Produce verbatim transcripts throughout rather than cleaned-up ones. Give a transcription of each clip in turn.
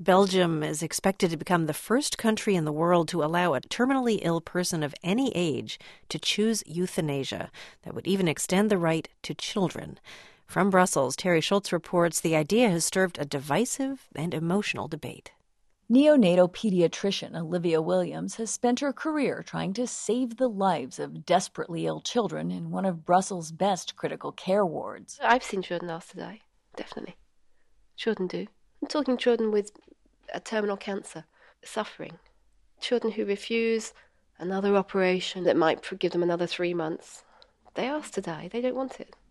Belgium is expected to become the first country in the world to allow a terminally ill person of any age to choose euthanasia that would even extend the right to children. From Brussels, Terry Schultz reports the idea has stirred a divisive and emotional debate. Neonatal pediatrician Olivia Williams has spent her career trying to save the lives of desperately ill children in one of Brussels' best critical care wards. I've seen children ask to die, definitely. Children do. I'm talking children with a terminal cancer, suffering. Children who refuse another operation that might give them another three months. They ask to die. They don't want it.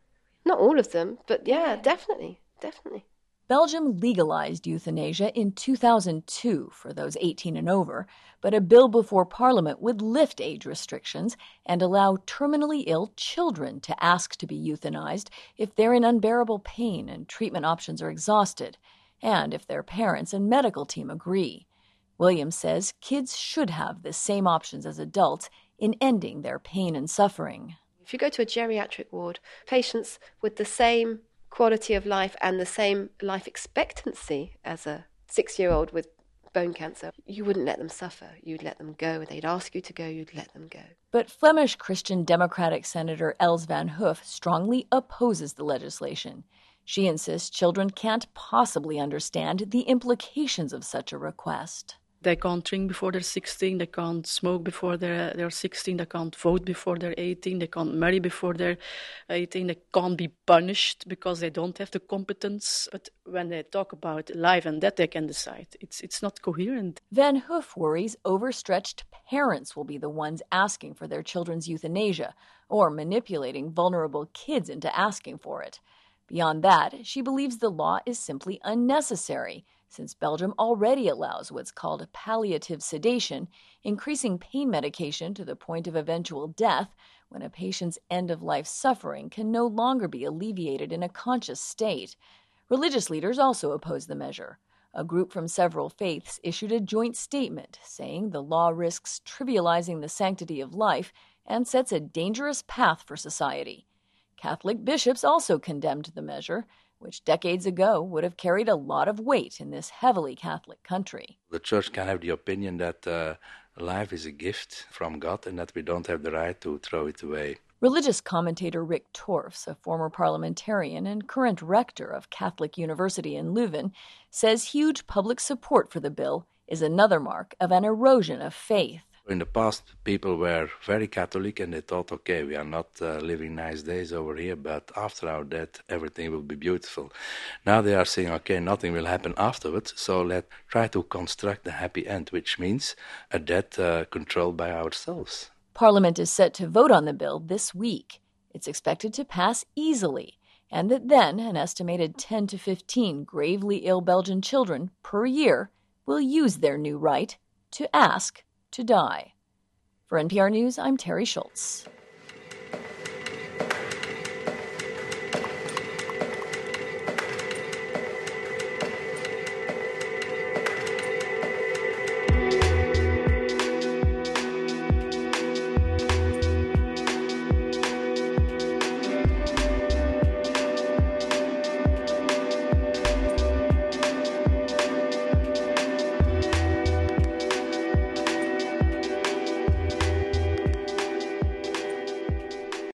Not all of them, but yeah, definitely, definitely. Belgium legalized euthanasia in two thousand two for those eighteen and over, but a bill before Parliament would lift age restrictions and allow terminally ill children to ask to be euthanized if they're in unbearable pain and treatment options are exhausted, and if their parents and medical team agree. Williams says kids should have the same options as adults in ending their pain and suffering. If you go to a geriatric ward, patients with the same quality of life and the same life expectancy as a six-year-old with bone cancer, you wouldn't let them suffer. You'd let them go. They'd ask you to go, you'd let them go. But Flemish Christian Democratic Senator Els van Hoof strongly opposes the legislation. She insists children can't possibly understand the implications of such a request. They can't drink before they're sixteen, they can't smoke before they're, they're sixteen, they can't vote before they're eighteen, they can't marry before they're eighteen, they can't be punished because they don't have the competence. But when they talk about life and death, they can decide. It's, it's not coherent. Van Hoof worries overstretched parents will be the ones asking for their children's euthanasia or manipulating vulnerable kids into asking for it. Beyond that, she believes the law is simply unnecessary, since Belgium already allows what's called palliative sedation, increasing pain medication to the point of eventual death when a patient's end-of-life suffering can no longer be alleviated in a conscious state. Religious leaders also oppose the measure. A group from several faiths issued a joint statement saying the law risks trivializing the sanctity of life and sets a dangerous path for society. Catholic bishops also condemned the measure, which decades ago would have carried a lot of weight in this heavily Catholic country. The church can have the opinion that uh, life is a gift from God and that we don't have the right to throw it away. Religious commentator Rick Torfs, a former parliamentarian and current rector of Catholic University in Leuven, says huge public support for the bill is another mark of an erosion of faith. In the past, people were very Catholic and they thought, okay, we are not uh, living nice days over here, but after our death, everything will be beautiful. Now they are saying, okay, nothing will happen afterwards, so let's try to construct a happy end, which means a death uh, controlled by ourselves. Parliament is set to vote on the bill this week. It's expected to pass easily, and that then an estimated ten to fifteen gravely ill Belgian children per year will use their new right to ask to die. For N P R News, I'm Terry Schultz.